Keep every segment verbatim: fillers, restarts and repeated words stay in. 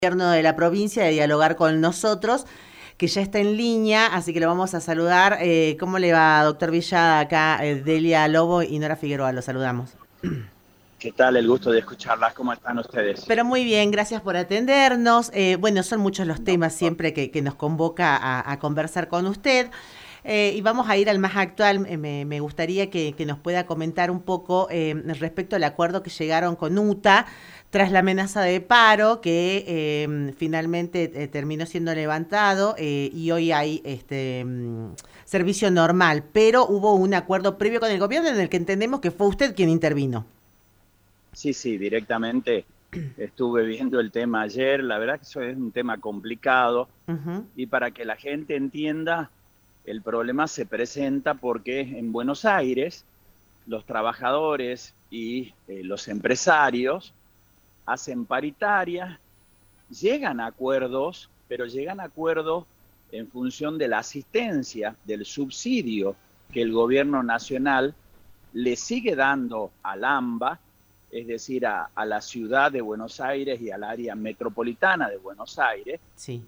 Gobierno de la provincia de dialogar con nosotros, que ya está en línea, así que lo vamos a saludar. Eh, ¿Cómo le va, doctor Villada? Acá eh, Delia Lobo y Nora Figueroa, los saludamos. ¿Qué tal? El gusto de escucharlas. ¿Cómo están ustedes? Pero muy bien, gracias por atendernos. Eh, bueno, son muchos los No, temas siempre que, que nos convoca a, a conversar con usted. Eh, y vamos a ir al más actual. Eh, me, me gustaría que, que nos pueda comentar un poco eh, respecto al acuerdo que llegaron con U T A tras la amenaza de paro que eh, finalmente eh, terminó siendo levantado eh, y hoy hay este mm, servicio normal, pero hubo un acuerdo previo con el gobierno en el que entendemos que fue usted quien intervino. sí, sí, directamente estuve viendo el tema ayer. La verdad que eso es un tema complicado Uh-huh. y para que la gente entienda, el problema se presenta porque en Buenos Aires los trabajadores y eh, los empresarios hacen paritarias, llegan a acuerdos, pero llegan a acuerdos en función de la asistencia, del subsidio que el gobierno nacional le sigue dando al AMBA, es decir, a, a la ciudad de Buenos Aires y al área metropolitana de Buenos Aires. Sí.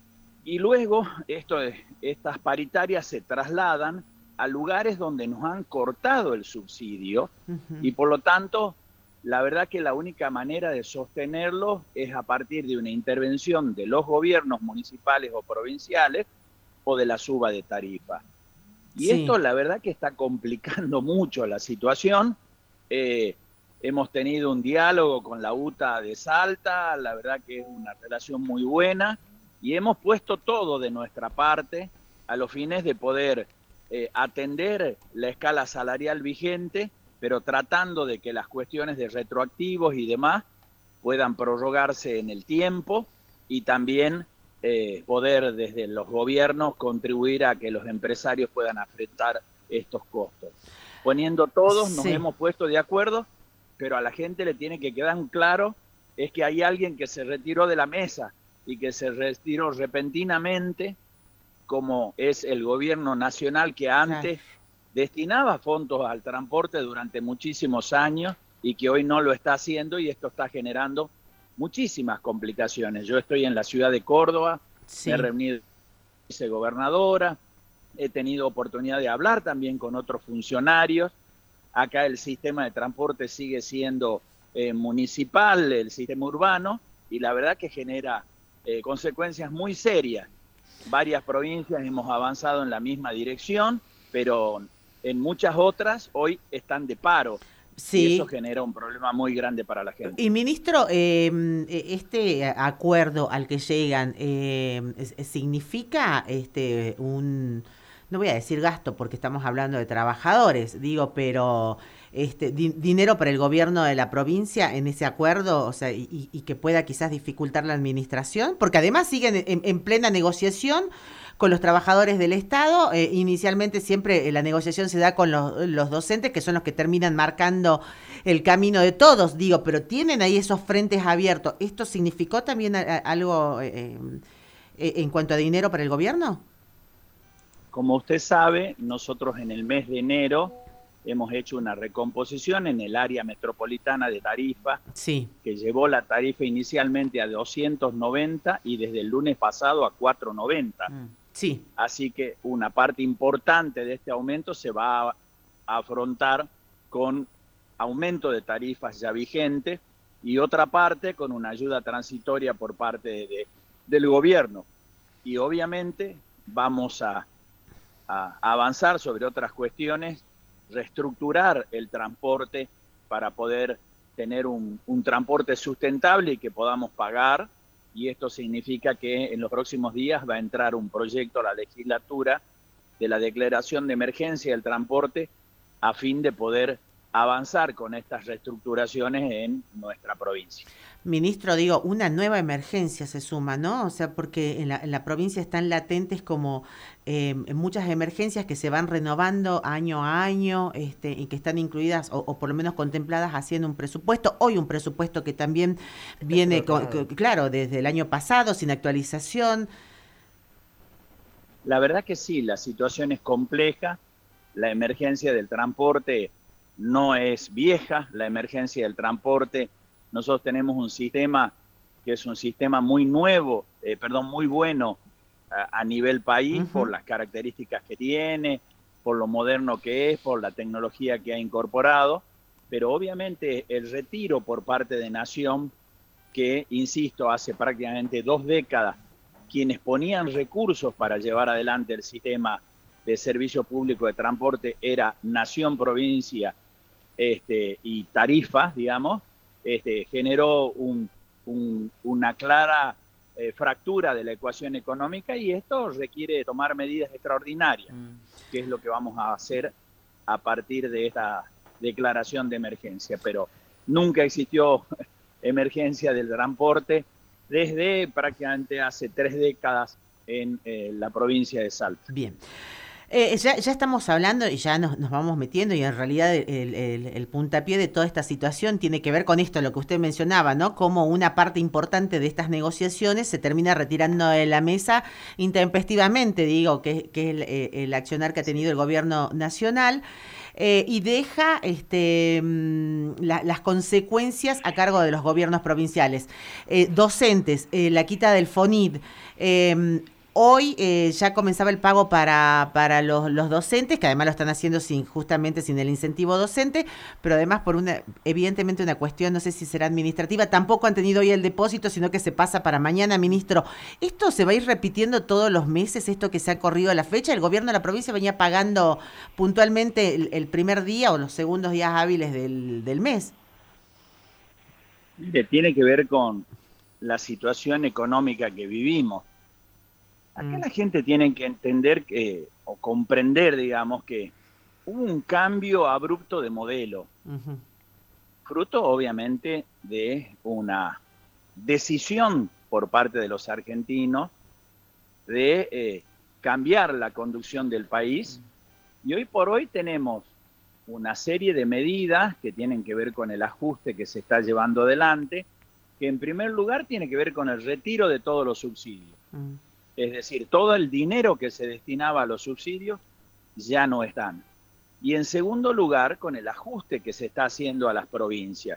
Y luego esto, estas paritarias se trasladan a lugares donde nos han cortado el subsidio Uh-huh. y por lo tanto, la verdad que la única manera de sostenerlo es a partir de una intervención de los gobiernos municipales o provinciales o de la suba de tarifa. Y Sí. esto la verdad que está complicando mucho la situación. Eh, hemos tenido un diálogo con la U T A de Salta, la verdad que es una relación muy buena y hemos puesto todo de nuestra parte a los fines de poder eh, atender la escala salarial vigente, pero tratando de que las cuestiones de retroactivos y demás puedan prorrogarse en el tiempo y también eh, poder desde los gobiernos contribuir a que los empresarios puedan afrontar estos costos. Poniendo todos, nos Sí. hemos puesto de acuerdo, pero a la gente le tiene que quedar claro es que hay alguien que se retiró de la mesa y que se retiró repentinamente, como es el gobierno nacional que Claro. antes destinaba fondos al transporte durante muchísimos años y que hoy no lo está haciendo y esto está generando muchísimas complicaciones. Yo estoy en la ciudad de Córdoba, me he Sí. reunido con la vicegobernadora, he tenido oportunidad de hablar también con otros funcionarios. Acá el sistema de transporte sigue siendo eh, municipal, el sistema urbano, y la verdad que genera eh, consecuencias muy serias. Varias provincias hemos avanzado en la misma dirección, pero en muchas otras hoy están de paro y eso Sí. genera un problema muy grande para la gente. Y ministro, eh, este acuerdo al que llegan eh, significa este un, no voy a decir gasto porque estamos hablando de trabajadores, digo, pero este di- dinero para el gobierno de la provincia en ese acuerdo, o sea, y, y que pueda quizás dificultar la administración, porque además siguen en, en plena negociación con los trabajadores del Estado. Eh, inicialmente siempre eh, la negociación se da con los, los docentes, que son los que terminan marcando el camino de todos, digo, pero tienen ahí esos frentes abiertos. ¿Esto significó también a, a, algo eh, eh, en cuanto a dinero para el gobierno? Como usted sabe, nosotros en el mes de enero hemos hecho una recomposición en el área metropolitana de tarifa Sí. que llevó la tarifa inicialmente a doscientos noventa y desde el lunes pasado a cuatrocientos noventa. Mm. Sí. Así que una parte importante de este aumento se va a afrontar con aumento de tarifas ya vigentes y otra parte con una ayuda transitoria por parte de, del gobierno. Y obviamente vamos a, a avanzar sobre otras cuestiones, reestructurar el transporte para poder tener un, un transporte sustentable y que podamos pagar. Y esto significa que en los próximos días va a entrar un proyecto a la legislatura de la declaración de emergencia del transporte a fin de poder avanzar con estas reestructuraciones en nuestra provincia. Ministro, digo, una nueva emergencia se suma, ¿no? O sea, porque en la, en la provincia están latentes como eh, muchas emergencias que se van renovando año a año este, y que están incluidas o, o por lo menos contempladas haciendo un presupuesto. Hoy un presupuesto que también viene, con, con, claro, desde el año pasado, sin actualización. La verdad que sí, la situación es compleja, la emergencia del transporte no es vieja, la emergencia del transporte, nosotros tenemos un sistema que es un sistema muy nuevo, eh, perdón, muy bueno a, a nivel país, uh-huh. por las características que tiene, por lo moderno que es, por la tecnología que ha incorporado, pero obviamente el retiro por parte de Nación, que, insisto, hace prácticamente dos décadas, quienes ponían recursos para llevar adelante el sistema de servicio público de transporte era Nación, provincia este, y tarifas, digamos, este, generó un, un, una clara eh, fractura de la ecuación económica, y esto requiere tomar medidas extraordinarias, mm. que es lo que vamos a hacer a partir de esta declaración de emergencia. Pero nunca existió emergencia del transporte desde prácticamente hace tres décadas en eh, la provincia de Salta. Bien. Eh, ya, ya estamos hablando y ya nos, nos vamos metiendo, y en realidad el, el, el puntapié de toda esta situación tiene que ver con esto, lo que usted mencionaba, ¿no? Como una parte importante de estas negociaciones se termina retirando de la mesa intempestivamente, digo, que, que es el, el accionar que ha tenido el gobierno nacional. Eh, y deja este, la, las consecuencias a cargo de los gobiernos provinciales. Eh, docentes, eh, la quita del FONID. Eh, hoy eh, ya comenzaba el pago para, para los, los docentes, que además lo están haciendo sin justamente sin el incentivo docente, pero además por una, evidentemente una cuestión, no sé si será administrativa, tampoco han tenido hoy el depósito, sino que se pasa para mañana, ministro. ¿Esto se va a ir repitiendo todos los meses, esto que se ha corrido a la fecha? ¿El gobierno de la provincia venía pagando puntualmente el, el primer día o los segundos días hábiles del, del mes? Mire, tiene que ver con la situación económica que vivimos. Acá mm. la gente tiene que entender que, o comprender, digamos, que hubo un cambio abrupto de modelo, uh-huh. fruto obviamente de una decisión por parte de los argentinos de eh, cambiar la conducción del país, uh-huh. y hoy por hoy tenemos una serie de medidas que tienen que ver con el ajuste que se está llevando adelante, que en primer lugar tiene que ver con el retiro de todos los subsidios. Uh-huh. Es decir, todo el dinero que se destinaba a los subsidios ya no están. Y en segundo lugar, con el ajuste que se está haciendo a las provincias.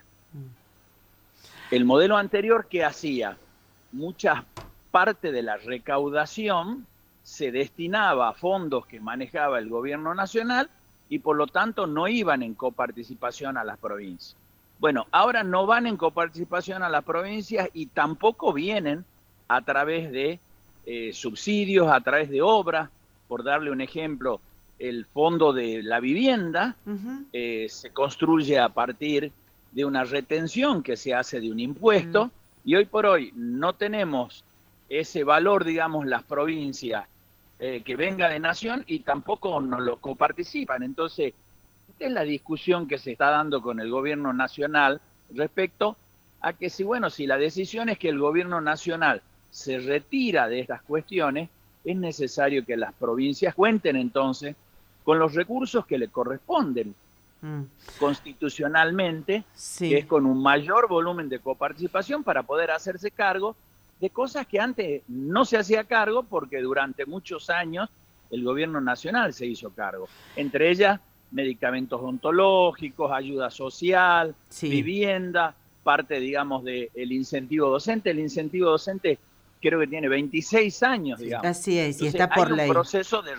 El modelo anterior, ¿qué hacía? Mucha parte de la recaudación se destinaba a fondos que manejaba el gobierno nacional y por lo tanto no iban en coparticipación a las provincias. Bueno, ahora no van en coparticipación a las provincias y tampoco vienen a través de Eh, subsidios, a través de obras. Por darle un ejemplo, el fondo de la vivienda uh-huh. eh, se construye a partir de una retención que se hace de un impuesto, uh-huh. y hoy por hoy no tenemos ese valor, digamos, las provincias eh, que venga de Nación, y tampoco nos lo coparticipan. Entonces, esta es la discusión que se está dando con el gobierno nacional respecto a que si, bueno, si la decisión es que el gobierno nacional se retira de estas cuestiones, es necesario que las provincias cuenten entonces con los recursos que le corresponden mm. constitucionalmente, sí. que es con un mayor volumen de coparticipación para poder hacerse cargo de cosas que antes no se hacía cargo, porque durante muchos años el gobierno nacional se hizo cargo. Entre ellas, medicamentos odontológicos, ayuda social, sí. vivienda, parte, digamos, del incentivo docente. El incentivo docente creo que tiene veintiséis años, digamos. Así es, y Entonces, está por hay un ley. Proceso de,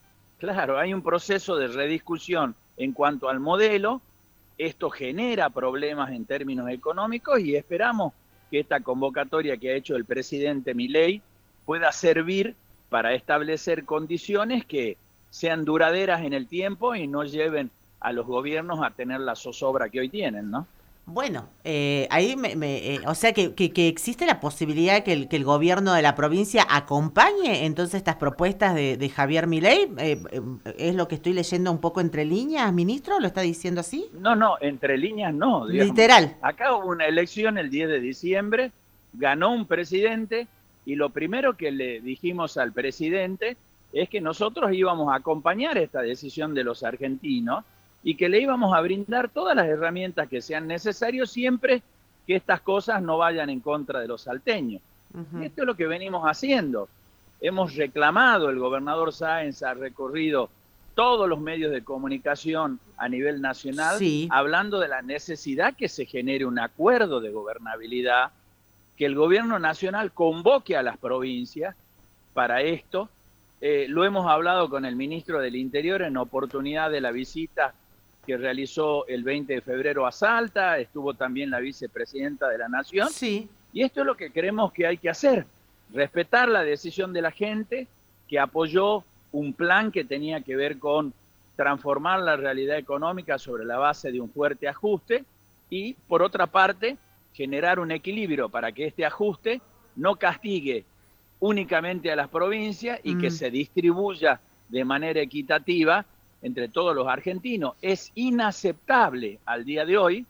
claro, hay un proceso de rediscusión en cuanto al modelo. Esto genera problemas en términos económicos y esperamos que esta convocatoria que ha hecho el presidente Milei pueda servir para establecer condiciones que sean duraderas en el tiempo y no lleven a los gobiernos a tener la zozobra que hoy tienen, ¿no? Bueno, eh, ahí me, me eh, o sea que, que, que existe la posibilidad que el, que el gobierno de la provincia acompañe entonces estas propuestas de, de Javier Milei. Eh, eh, ¿Es lo que estoy leyendo un poco entre líneas, ministro? ¿Lo está diciendo así? No, no, entre líneas no. Digamos. Literal. Acá hubo una elección el diez de diciembre, ganó un presidente y lo primero que le dijimos al presidente es que nosotros íbamos a acompañar esta decisión de los argentinos y que le íbamos a brindar todas las herramientas que sean necesarias siempre que estas cosas no vayan en contra de los salteños. Uh-huh. Y esto es lo que venimos haciendo. Hemos reclamado, el gobernador Sáenz ha recorrido todos los medios de comunicación a nivel nacional, sí. hablando de la necesidad que se genere un acuerdo de gobernabilidad que el gobierno nacional convoque a las provincias para esto. Eh, lo hemos hablado con el ministro del Interior en oportunidad de la visita que realizó el veinte de febrero a Salta, estuvo también la vicepresidenta de la Nación. Sí. Y esto es lo que creemos que hay que hacer, respetar la decisión de la gente que apoyó un plan que tenía que ver con transformar la realidad económica sobre la base de un fuerte ajuste y, por otra parte, generar un equilibrio para que este ajuste no castigue únicamente a las provincias y mm. que se distribuya de manera equitativa entre todos los argentinos. Es inaceptable al día de hoy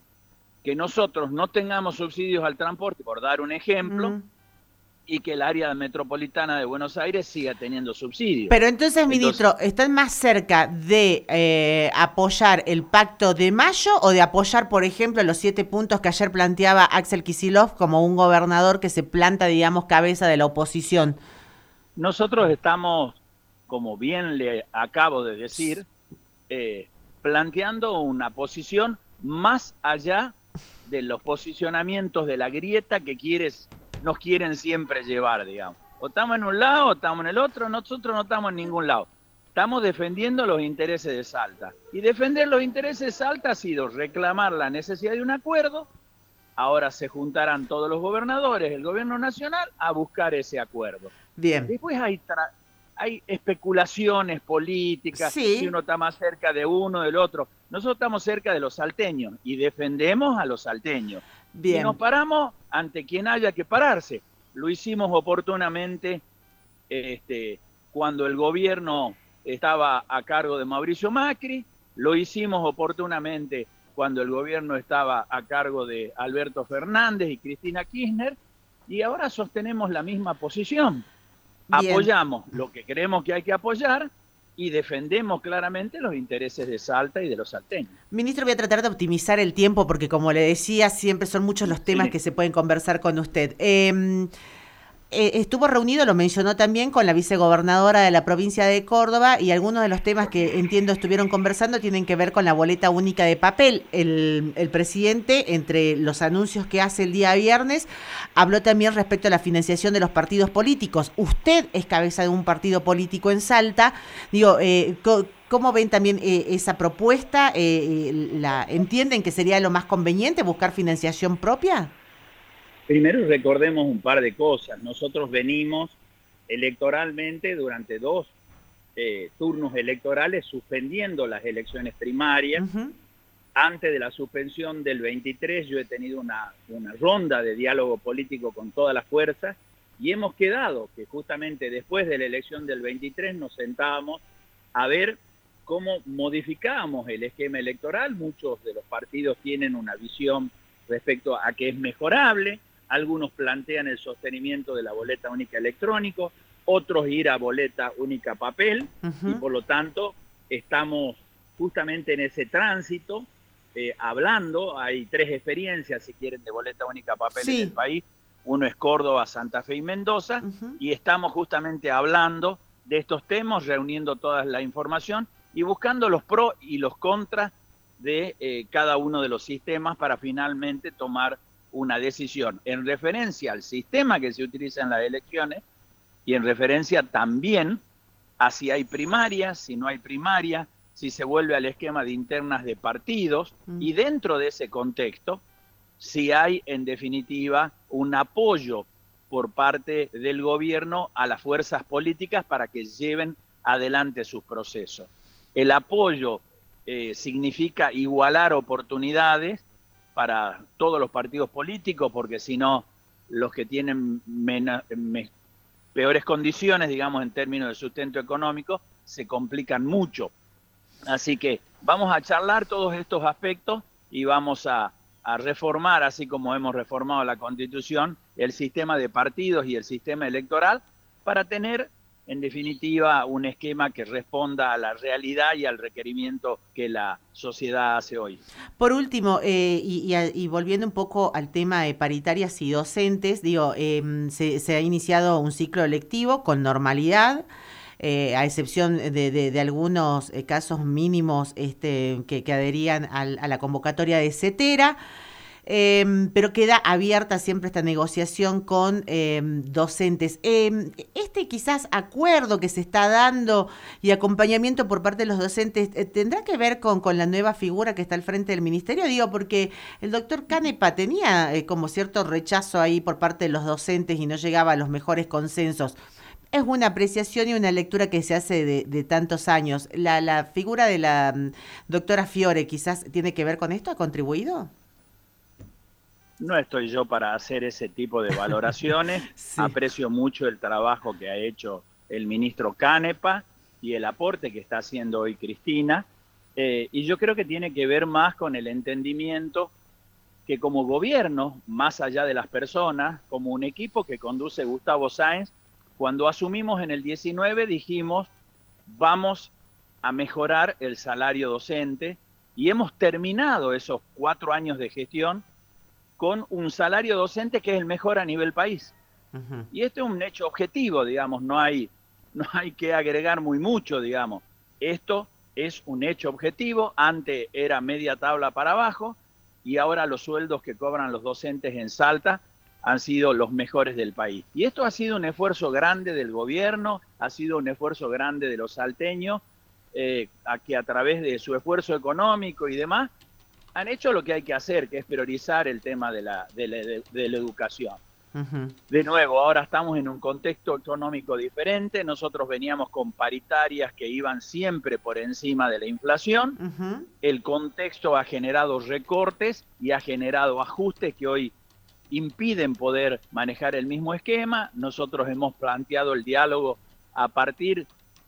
que nosotros no tengamos subsidios al transporte, por dar un ejemplo, mm. y que el área metropolitana de Buenos Aires siga teniendo subsidios. Pero entonces, ministro, entonces, ¿están más cerca de eh, apoyar el Pacto de Mayo o de apoyar, por ejemplo, los siete puntos que ayer planteaba Axel Kicillof como un gobernador que se planta, digamos, cabeza de la oposición? Nosotros estamos, como bien le acabo de decir, eh, planteando una posición más allá de los posicionamientos de la grieta que quieres, nos quieren siempre llevar, digamos. O estamos en un lado o estamos en el otro, nosotros no estamos en ningún lado. Estamos defendiendo los intereses de Salta. Y defender los intereses de Salta ha sido reclamar la necesidad de un acuerdo. Ahora se juntarán todos los gobernadores, el gobierno nacional, a buscar ese acuerdo. Bien. Después hay, tra hay especulaciones políticas, sí. si uno está más cerca de uno o del otro. Nosotros estamos cerca de los salteños y defendemos a los salteños. Bien. Y nos paramos ante quien haya que pararse. Lo hicimos oportunamente este, cuando el gobierno estaba a cargo de Mauricio Macri, lo hicimos oportunamente cuando el gobierno estaba a cargo de Alberto Fernández y Cristina Kirchner, y ahora sostenemos la misma posición. Bien. Apoyamos lo que creemos que hay que apoyar y defendemos claramente los intereses de Salta y de los salteños. Ministro, voy a tratar de optimizar el tiempo porque, como le decía, siempre son muchos los temas sí. que se pueden conversar con usted. Eh, eh, estuvo reunido, lo mencionó también, con la vicegobernadora de la provincia de Córdoba, y algunos de los temas que entiendo estuvieron conversando tienen que ver con la boleta única de papel. El, el presidente, entre los anuncios que hace el día viernes, habló también respecto a la financiación de los partidos políticos. Usted es cabeza de un partido político en Salta. Digo, eh, ¿cómo ven también eh, esa propuesta? Eh, la, ¿Entienden que sería lo más conveniente buscar financiación propia? Primero recordemos un par de cosas. Nosotros venimos electoralmente durante dos eh, turnos electorales suspendiendo las elecciones primarias. Uh-huh. Antes de la suspensión del veintitrés yo he tenido una, una ronda de diálogo político con todas las fuerzas y hemos quedado que justamente después de la elección del veintitrés nos sentábamos a ver cómo modificábamos el esquema electoral. Muchos de los partidos tienen una visión respecto a que es mejorable. Algunos plantean el sostenimiento de la boleta única electrónica, otros ir a boleta única papel, uh-huh. y por lo tanto estamos justamente en ese tránsito, eh, hablando. Hay tres experiencias, si quieren, de boleta única papel sí. en el país. Uno es Córdoba, Santa Fe y Mendoza, uh-huh. y estamos justamente hablando de estos temas, reuniendo toda la información y buscando los pros y los contras de eh, cada uno de los sistemas para finalmente tomar una decisión en referencia al sistema que se utiliza en las elecciones y en referencia también a si hay primarias, si no hay primaria, si se vuelve al esquema de internas de partidos, mm. y dentro de ese contexto, si hay en definitiva un apoyo por parte del gobierno a las fuerzas políticas para que lleven adelante sus procesos. El apoyo eh, significa igualar oportunidades para todos los partidos políticos, porque si no, los que tienen menos, me, peores condiciones, digamos, en términos de sustento económico, se complican mucho. Así que vamos a charlar todos estos aspectos y vamos a, a reformar, así como hemos reformado la Constitución, el sistema de partidos y el sistema electoral, para tener, en definitiva, un esquema que responda a la realidad y al requerimiento que la sociedad hace hoy. Por último, eh, y, y, y volviendo un poco al tema de paritarias y docentes, digo, eh, se, se ha iniciado un ciclo lectivo con normalidad, eh, a excepción de, de, de algunos eh, casos mínimos este, que, que adherían al, a la convocatoria de CETERA. eh, pero queda abierta siempre esta negociación con eh, docentes. Eh, este quizás acuerdo que se está dando y acompañamiento por parte de los docentes, eh, ¿tendrá que ver con, con la nueva figura que está al frente del ministerio? Digo, porque el doctor Canepa tenía eh, como cierto rechazo ahí por parte de los docentes y no llegaba a los mejores consensos. Es una apreciación y una lectura que se hace de, de tantos años. La, la figura de la um, doctora Fiore quizás tiene que ver con esto, ¿ha contribuido? No estoy yo para hacer ese tipo de valoraciones. Sí. Aprecio mucho el trabajo que ha hecho el ministro Canepa y el aporte que está haciendo hoy Cristina. Eh, y yo creo que tiene que ver más con el entendimiento que como gobierno, más allá de las personas, como un equipo que conduce Gustavo Sáenz, cuando asumimos en el diecinueve dijimos, vamos a mejorar el salario docente y hemos terminado esos cuatro años de gestión con un salario docente que es el mejor a nivel país. Uh-huh. Y esto es un hecho objetivo, digamos, no hay, no hay que agregar muy mucho, digamos. Esto es un hecho objetivo, antes era media tabla para abajo y ahora los sueldos que cobran los docentes en Salta han sido los mejores del país. Y esto ha sido un esfuerzo grande del gobierno, ha sido un esfuerzo grande de los salteños, eh, a que a través de su esfuerzo económico y demás, han hecho lo que hay que hacer, que es priorizar el tema de la, de la, de, de la educación. Uh-huh. De nuevo, ahora estamos en un contexto económico diferente, nosotros veníamos con paritarias que iban siempre por encima de la inflación, uh-huh. El contexto ha generado recortes y ha generado ajustes que hoy impiden poder manejar el mismo esquema. Nosotros hemos planteado el diálogo a partir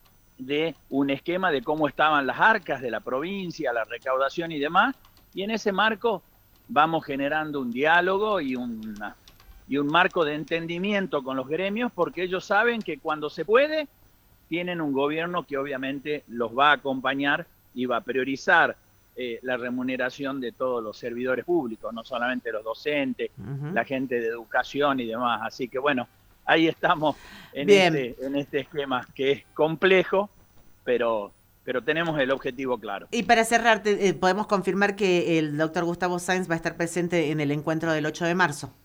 de un esquema de cómo estaban las arcas de la provincia, la recaudación y demás, y en ese marco vamos generando un diálogo y, una, y un marco de entendimiento con los gremios, porque ellos saben que cuando se puede, tienen un gobierno que obviamente los va a acompañar y va a priorizar Eh, la remuneración de todos los servidores públicos, no solamente los docentes, uh-huh. La gente de educación y demás. Así que bueno, ahí estamos en, este, en este esquema que es complejo, pero, pero tenemos el objetivo claro. Y para cerrar, te, eh, podemos confirmar que el doctor Gustavo Sáenz va a estar presente en el encuentro del ocho de marzo.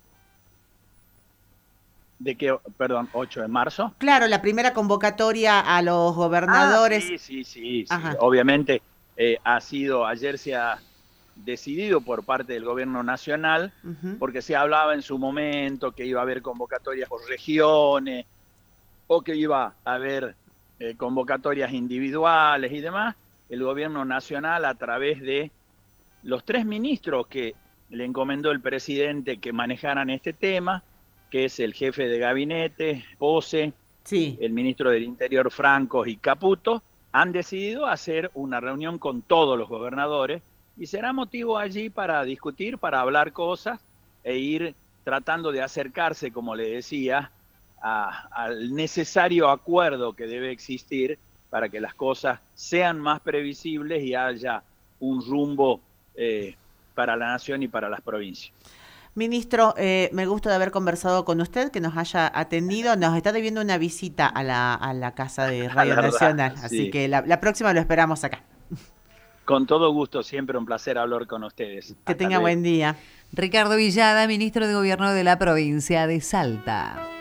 ¿De qué? Perdón, ocho de marzo. Claro, la primera convocatoria a los gobernadores. Ah, sí, sí, sí, sí. Obviamente. Eh, ha sido, ayer se ha decidido por parte del gobierno nacional, uh-huh. Porque se hablaba en su momento que iba a haber convocatorias por regiones o que iba a haber eh, convocatorias individuales y demás. El gobierno nacional, a través de los tres ministros que le encomendó el presidente que manejaran este tema, que es el jefe de gabinete, Pose, sí. El ministro del Interior, Francos y Caputo, han decidido hacer una reunión con todos los gobernadores y será motivo allí para discutir, para hablar cosas e ir tratando de acercarse, como le decía, a, al necesario acuerdo que debe existir para que las cosas sean más previsibles y haya un rumbo eh, para la nación y para las provincias. Ministro, eh, me gusta de haber conversado con usted, que nos haya atendido. Nos está debiendo una visita a la, a la Casa de Radio verdad, Nacional, sí. Así que la, la próxima lo esperamos acá. Con todo gusto, siempre un placer hablar con ustedes. Que Hasta tenga luego. Buen día. Ricardo Villada, ministro de Gobierno de la provincia de Salta.